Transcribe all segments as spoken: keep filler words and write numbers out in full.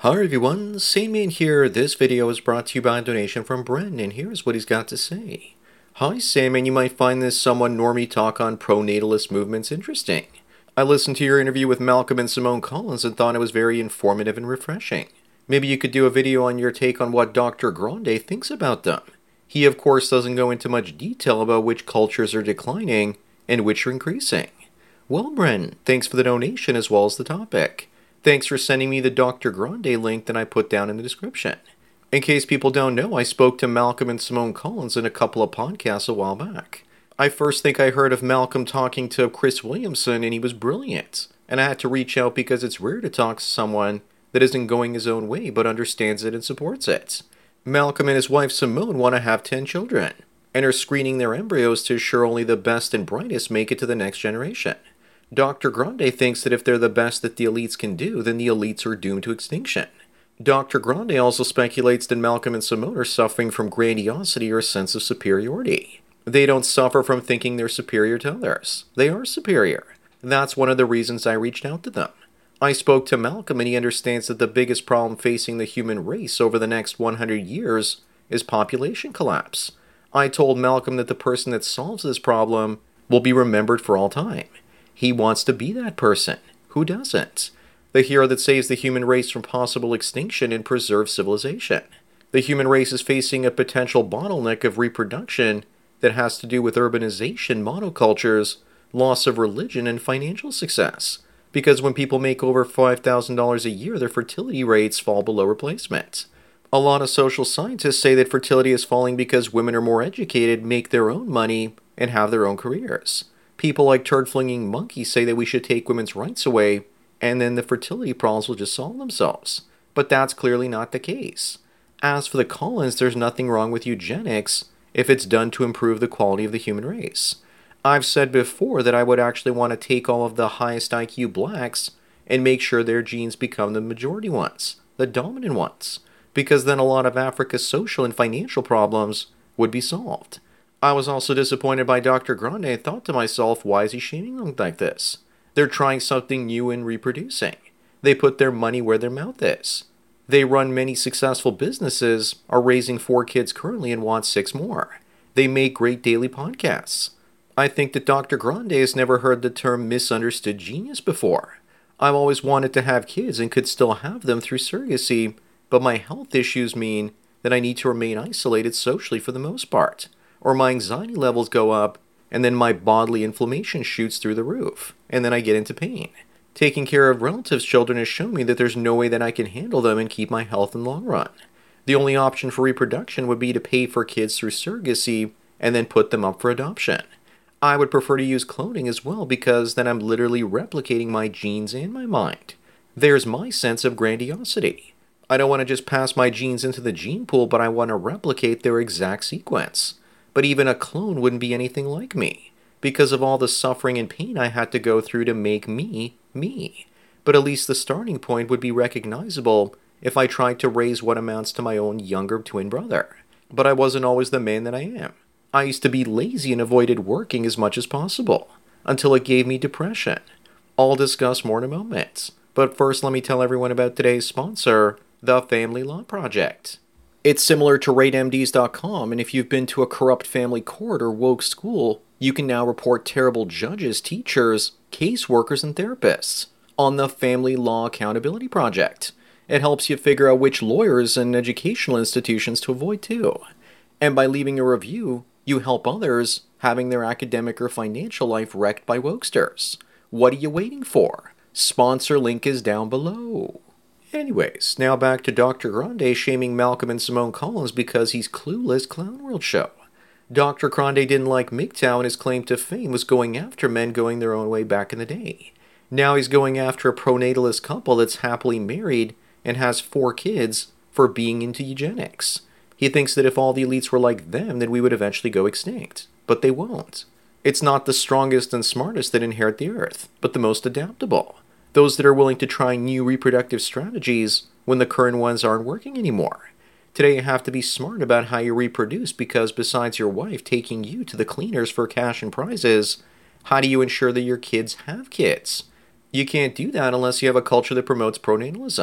Hi everyone, Sane Man here. This video is brought to you by a donation from Bren, and here's what he's got to say. Hi Sane Man, you might find this somewhat normie talk on pro-natalist movements interesting. I listened to your interview with Malcolm and Simone Collins and thought it was very informative and refreshing. Maybe you could do a video on your take on what Doctor Grande thinks about them. He of course doesn't go into much detail about which cultures are declining and which are increasing. Well Bren, thanks for the donation as well as the topic. Thanks for sending me the Doctor Grande link that I put down in the description. In case people don't know, I spoke to Malcolm and Simone Collins in a couple of podcasts a while back. I first think I heard of Malcolm talking to Chris Williamson and he was brilliant. And I had to reach out because it's rare to talk to someone that isn't going his own way but understands it and supports it. Malcolm and his wife Simone want to have ten children and are screening their embryos to ensure only the best and brightest make it to the next generation. Doctor Grande thinks that if they're the best that the elites can do, then the elites are doomed to extinction. Doctor Grande also speculates that Malcolm and Simone are suffering from grandiosity or a sense of superiority. They don't suffer from thinking they're superior to others. They are superior. That's one of the reasons I reached out to them. I spoke to Malcolm and he understands that the biggest problem facing the human race over the next one hundred years is population collapse. I told Malcolm that the person that solves this problem will be remembered for all time. He wants to be that person. Who doesn't? The hero that saves the human race from possible extinction and preserves civilization. The human race is facing a potential bottleneck of reproduction that has to do with urbanization, monocultures, loss of religion, and financial success. Because when people make over five thousand dollars a year, their fertility rates fall below replacement. A lot of social scientists say that fertility is falling because women are more educated, make their own money, and have their own careers. People like turd-flinging monkeys say that we should take women's rights away, and then the fertility problems will just solve themselves. But that's clearly not the case. As for the Collins, there's nothing wrong with eugenics if it's done to improve the quality of the human race. I've said before that I would actually want to take all of the highest I Q blacks and make sure their genes become the majority ones, the dominant ones, because then a lot of Africa's social and financial problems would be solved. I was also disappointed by Doctor Grande and thought to myself, why is he shaming them like this? They're trying something new and reproducing. They put their money where their mouth is. They run many successful businesses, are raising four kids currently and want six more. They make great daily podcasts. I think that Doctor Grande has never heard the term misunderstood genius before. I've always wanted to have kids and could still have them through surrogacy, but my health issues mean that I need to remain isolated socially for the most part. Or my anxiety levels go up, and then my bodily inflammation shoots through the roof, and then I get into pain. Taking care of relatives' children has shown me that there's no way that I can handle them and keep my health in the long run. The only option for reproduction would be to pay for kids through surrogacy and then put them up for adoption. I would prefer to use cloning as well because then I'm literally replicating my genes and my mind. There's my sense of grandiosity. I don't want to just pass my genes into the gene pool, but I want to replicate their exact sequence. But even a clone wouldn't be anything like me, because of all the suffering and pain I had to go through to make me, me. But at least the starting point would be recognizable if I tried to raise what amounts to my own younger twin brother. But I wasn't always the man that I am. I used to be lazy and avoided working as much as possible, until it gave me depression. I'll discuss more in a moment. But first let me tell everyone about today's sponsor, the Family Law Project. It's similar to rate M Ds dot com, and if you've been to a corrupt family court or woke school, you can now report terrible judges, teachers, caseworkers, and therapists on the Family Law Accountability Project. It helps you figure out which lawyers and educational institutions to avoid too. And by leaving a review, you help others having their academic or financial life wrecked by wokesters. What are you waiting for? Sponsor link is down below. Anyways, now back to Doctor Grande shaming Malcolm and Simone Collins because he's clueless Clown World show. Doctor Grande didn't like M G T O W and his claim to fame was going after men going their own way back in the day. Now he's going after a pronatalist couple that's happily married and has four kids for being into eugenics. He thinks that if all the elites were like them, then we would eventually go extinct. But they won't. It's not the strongest and smartest that inherit the earth, but the most adaptable. Those that are willing to try new reproductive strategies when the current ones aren't working anymore. Today you have to be smart about how you reproduce because besides your wife taking you to the cleaners for cash and prizes, how do you ensure that your kids have kids? You can't do that unless you have a culture that promotes pronatalism.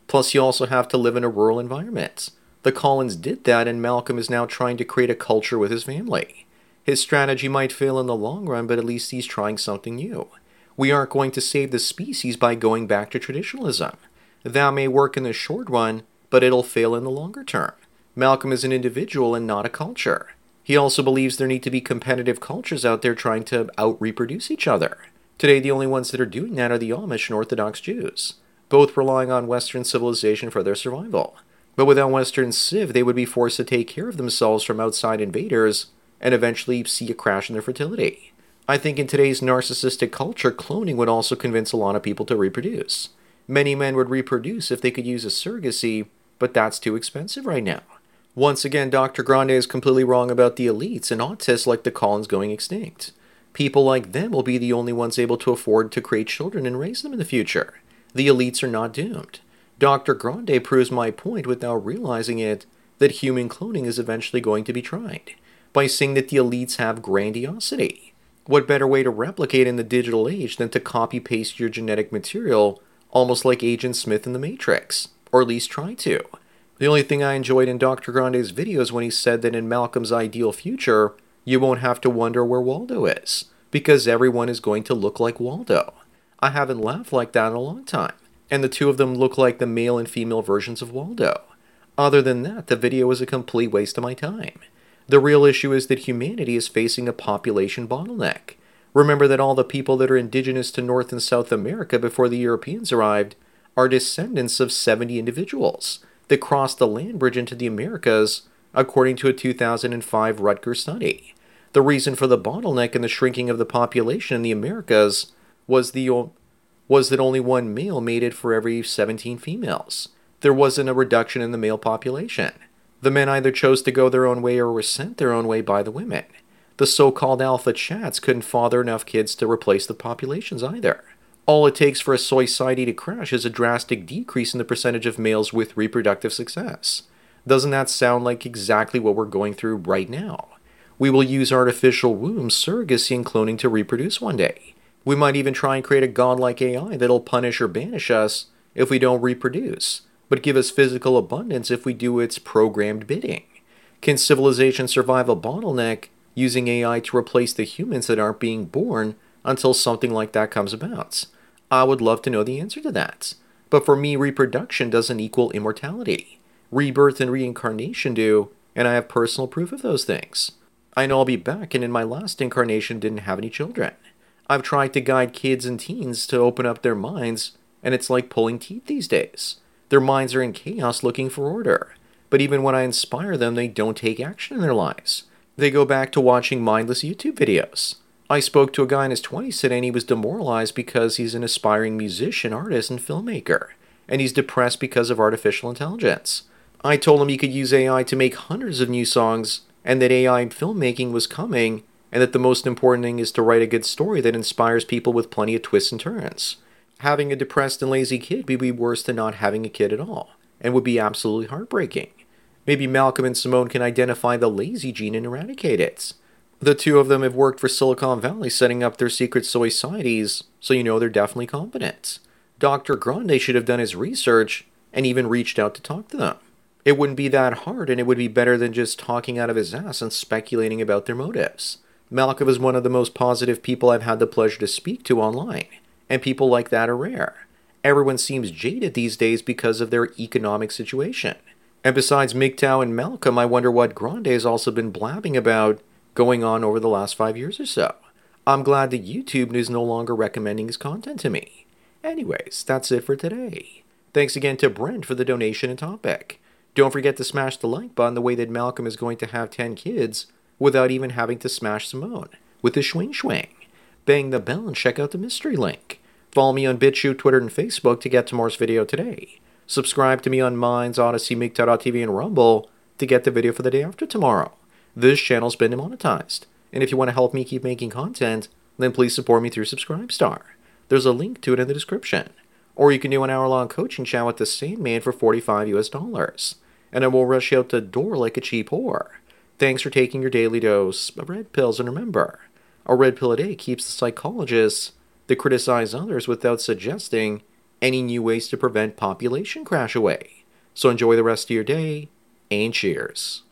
Plus, you also have to live in a rural environment. The Collins did that, and Malcolm is now trying to create a culture with his family. His strategy might fail in the long run, but at least he's trying something new. We aren't going to save the species by going back to traditionalism. That may work in the short run, but it'll fail in the longer term. Malcolm is an individual and not a culture. He also believes there need to be competitive cultures out there trying to out-reproduce each other. Today, the only ones that are doing that are the Amish and Orthodox Jews, both relying on Western civilization for their survival. But without Western civ, they would be forced to take care of themselves from outside invaders and eventually see a crash in their fertility. I think in today's narcissistic culture, cloning would also convince a lot of people to reproduce. Many men would reproduce if they could use a surrogacy, but that's too expensive right now. Once again, Doctor Grande is completely wrong about the elites and autists like the Collins going extinct. People like them will be the only ones able to afford to create children and raise them in the future. The elites are not doomed. Doctor Grande proves my point without realizing it, that human cloning is eventually going to be tried, by saying that the elites have grandiosity. What better way to replicate in the digital age than to copy-paste your genetic material, almost like Agent Smith in The Matrix, or at least try to. The only thing I enjoyed in Doctor Grande's videos when he said that in Malcolm's ideal future, you won't have to wonder where Waldo is, because everyone is going to look like Waldo. I haven't laughed like that in a long time, and the two of them look like the male and female versions of Waldo. Other than that, the video was a complete waste of my time. The real issue is that humanity is facing a population bottleneck. Remember that all the people that are indigenous to North and South America before the Europeans arrived are descendants of seventy individuals that crossed the land bridge into the Americas, according to a two thousand five Rutgers study. The reason for the bottleneck and the shrinking of the population in the Americas was the was that only one male mated for every seventeen females. There wasn't a reduction in the male population. The men either chose to go their own way or were sent their own way by the women. The so-called alpha chats couldn't father enough kids to replace the populations either. All it takes for a society to crash is a drastic decrease in the percentage of males with reproductive success. Doesn't that sound like exactly what we're going through right now? We will use artificial wombs, surrogacy, and cloning to reproduce one day. We might even try and create a godlike A I that'll punish or banish us if we don't reproduce, but give us physical abundance if we do its programmed bidding. Can civilization survive a bottleneck using A I to replace the humans that aren't being born until something like that comes about? I would love to know the answer to that. But for me, reproduction doesn't equal immortality. Rebirth and reincarnation do, and I have personal proof of those things. I know I'll be back, and in my last incarnation didn't have any children. I've tried to guide kids and teens to open up their minds, and it's like pulling teeth these days. Their minds are in chaos looking for order. But even when I inspire them, they don't take action in their lives. They go back to watching mindless YouTube videos. I spoke to a guy in his twenties today, and he was demoralized because he's an aspiring musician, artist, and filmmaker. And he's depressed because of artificial intelligence. I told him he could use A I to make hundreds of new songs, and that A I filmmaking was coming, and that the most important thing is to write a good story that inspires people with plenty of twists and turns. Having a depressed and lazy kid would be worse than not having a kid at all, and would be absolutely heartbreaking. Maybe Malcolm and Simone can identify the lazy gene and eradicate it. The two of them have worked for Silicon Valley setting up their secret societies, so you know they're definitely competent. Doctor Grande should have done his research and even reached out to talk to them. It wouldn't be that hard, and it would be better than just talking out of his ass and speculating about their motives. Malcolm is one of the most positive people I've had the pleasure to speak to online, and people like that are rare. Everyone seems jaded these days because of their economic situation. And besides M G T O W and Malcolm, I wonder what Grande has also been blabbing about going on over the last five years or so. I'm glad that YouTube is no longer recommending his content to me. Anyways, that's it for today. Thanks again to Brent for the donation and topic. Don't forget to smash the like button the way that Malcolm is going to have ten kids without even having to smash Simone with the swing swing. Bang the bell and check out the mystery link. Follow me on BitChute, Twitter, and Facebook to get tomorrow's video today. Subscribe to me on Minds, Odyssey, M G T O W dot T V, and Rumble to get the video for the day after tomorrow. This channel's been demonetized, and if you want to help me keep making content, then please support me through Subscribestar. There's a link to it in the description. Or you can do an hour-long coaching chat with the same man for forty-five US dollars, and I will rush you out the door like a cheap whore. Thanks for taking your daily dose of red pills, and remember, a red pill a day keeps the psychologists that criticize others without suggesting any new ways to prevent population crash away. So enjoy the rest of your day, and cheers.